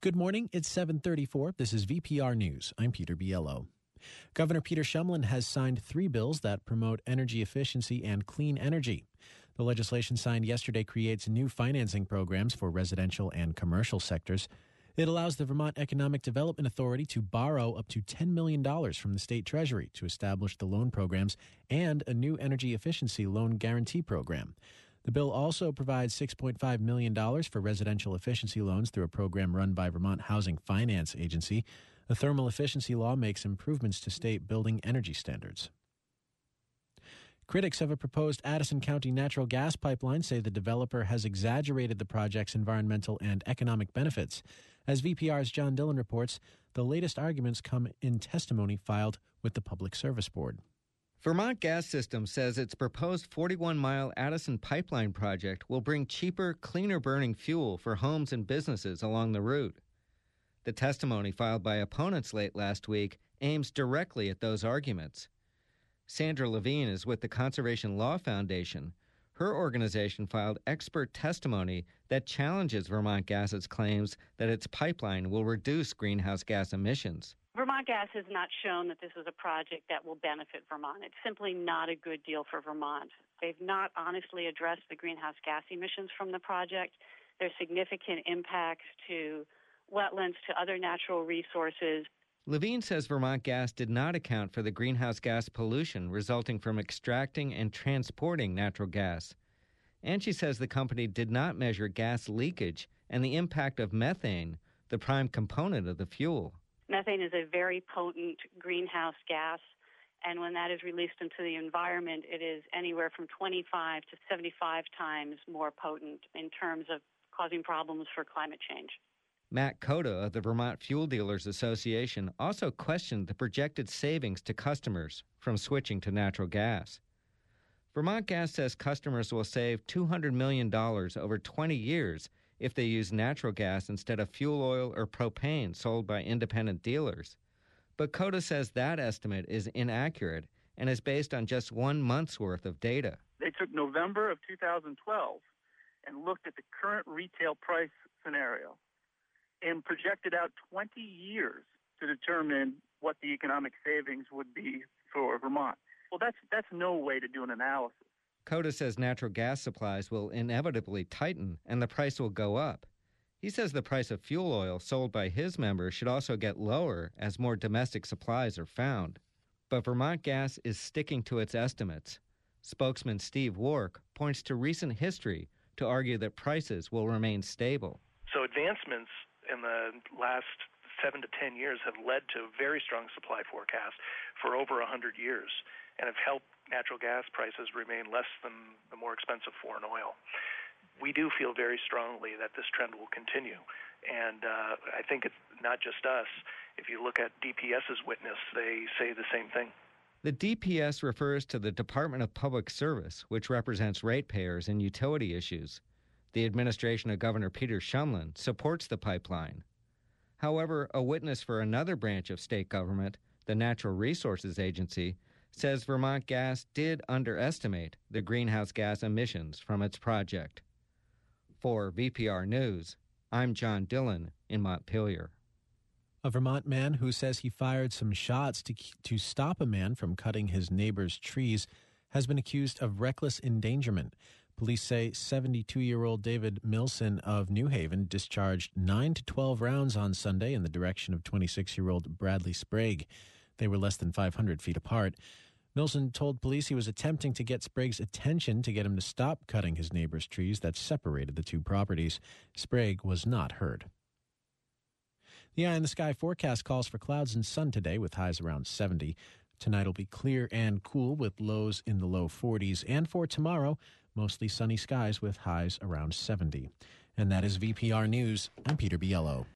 Good morning. It's 7:34. This is VPR News. I'm Peter Biello. Governor Peter Shumlin has signed 3 bills that promote energy efficiency and clean energy. The legislation signed yesterday creates new financing programs for residential and commercial sectors. It allows the Vermont Economic Development Authority to borrow up to $10 million from the state treasury to establish the loan programs and a new energy efficiency loan guarantee program. The bill also provides $6.5 million for residential efficiency loans through a program run by Vermont Housing Finance Agency. The thermal efficiency law makes improvements to state building energy standards. Critics of a proposed Addison County natural gas pipeline say the developer has exaggerated the project's environmental and economic benefits. As VPR's John Dillon reports, the latest arguments come in testimony filed with the Public Service Board. Vermont Gas Systems says its proposed 41-mile Addison pipeline project will bring cheaper, cleaner-burning fuel for homes and businesses along the route. The testimony filed by opponents late last week aims directly at those arguments. Sandra Levine is with the Conservation Law Foundation. Her organization filed expert testimony that challenges Vermont Gas's claims that its pipeline will reduce greenhouse gas emissions. Vermont Gas has not shown that this is a project that will benefit Vermont. It's simply not a good deal for Vermont. They've not honestly addressed the greenhouse gas emissions from the project. There's significant impacts to wetlands, to other natural resources. Levine says Vermont Gas did not account for the greenhouse gas pollution resulting from extracting and transporting natural gas. And she says the company did not measure gas leakage and the impact of methane, the prime component of the fuel. Methane is a very potent greenhouse gas, and when that is released into the environment, it is anywhere from 25 to 75 times more potent in terms of causing problems for climate change. Matt Cota of the Vermont Fuel Dealers Association also questioned the projected savings to customers from switching to natural gas. Vermont Gas says customers will save $200 million over 20 years if they use natural gas instead of fuel oil or propane sold by independent dealers. But Cota says that estimate is inaccurate and is based on just 1 month's worth of data. They took November of 2012 and looked at the current retail price scenario and projected out 20 years to determine what the economic savings would be for Vermont. Well, that's no way to do an analysis. Cota says natural gas supplies will inevitably tighten and the price will go up. He says the price of fuel oil sold by his members should also get lower as more domestic supplies are found. But Vermont Gas is sticking to its estimates. Spokesman Steve Wark points to recent history to argue that prices will remain stable. So advancements in the last 7 to 10 years have led to very strong supply forecasts for over 100 years and have helped natural gas prices remain less than the more expensive foreign oil. We do feel very strongly that this trend will continue. And I think it's not just us. If you look at DPS's witness, they say the same thing. The DPS refers to the Department of Public Service, which represents ratepayers and utility issues. The administration of Governor Peter Shumlin supports the pipeline. However, a witness for another branch of state government, the Natural Resources Agency, says Vermont Gas did underestimate the greenhouse gas emissions from its project. For VPR News, I'm John Dillon in Montpelier. A Vermont man who says he fired some shots to stop a man from cutting his neighbor's trees has been accused of reckless endangerment. Police say 72-year-old David Milson of New Haven discharged 9 to 12 rounds on Sunday in the direction of 26-year-old Bradley Sprague. They were less than 500 feet apart. Milson told police he was attempting to get Sprague's attention to get him to stop cutting his neighbor's trees that separated the two properties. Sprague was not hurt. The eye in the sky forecast calls for clouds and sun today with highs around 70. Tonight will be clear and cool with lows in the low 40s. And for tomorrow, mostly sunny skies with highs around 70. And that is VPR News. I'm Peter Biello.